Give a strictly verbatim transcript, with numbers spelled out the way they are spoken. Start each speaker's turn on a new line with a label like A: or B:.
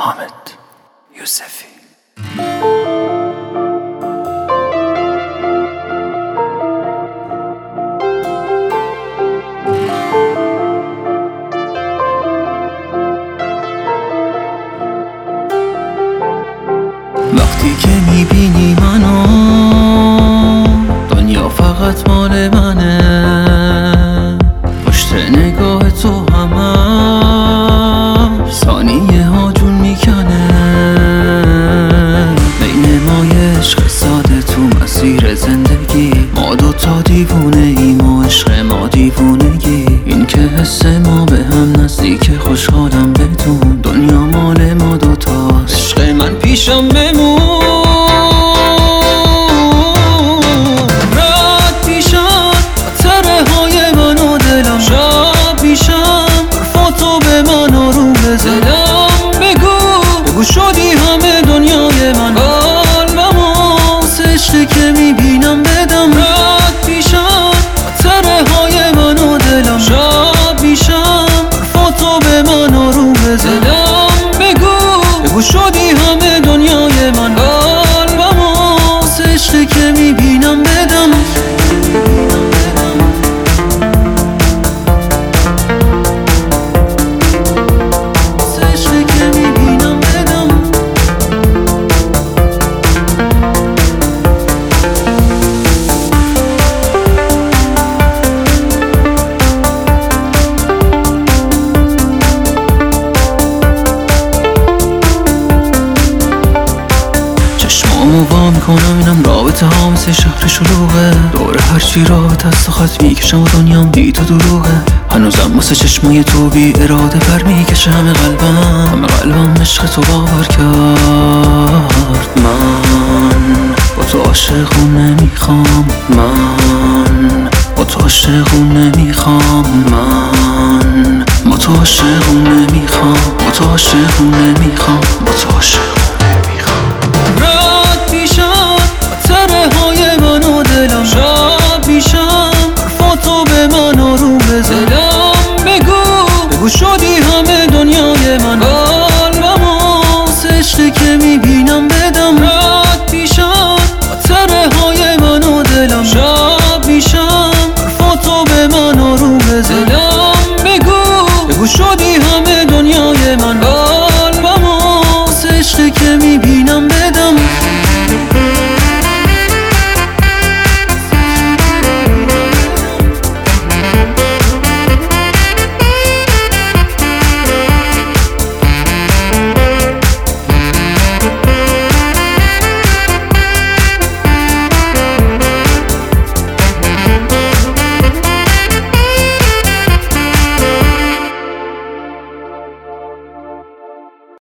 A: حامد یوسفی.
B: وقتی که میبینی منو دنیا فقط مال منه، پشت نگاه تو همه ثانیه ها جون میکنه. بین ما یه عشق ساده تو مسیر زندگی، ما دوتا دیوونه ایم و عشق ما دیوونگی. این که حس ما به هم نزدیک، خوشحالم بدون دنیا مال ما دوتاست. عشق من پیشم بمون، رد پیشم خاطره های من و دلم، شب پیشم حرفاتو به من آروم بزنم. بگو بگو شدی همه دنیای من، قلبم واسه عشقی که میبینم بدم. رد پیشم خاطره های من و دلم، شب پیشم حرفاتو به من آروم بزنم. بگو بگو شدی همه دنیای من، قلبم واسه عشقی که میبینم بدم. واسه عشقی که میبینم بدم. چشمامو وا میکنم اینم رابطه ها مثل شهر شلوغه، دوره هرچی رابطه است و خط میکشم و دنیام بی تو دروغه. هنوزم واسه چشمای تو بی اراده پر میکشه همه قلبم، همه قلبم عشق تو باور کرد. من با تو عاشقون نمیخوام، من با تو عاشقون نمیخوام، من با تو عاشقون نمیخوام، با تو عاشقون نمیخوام.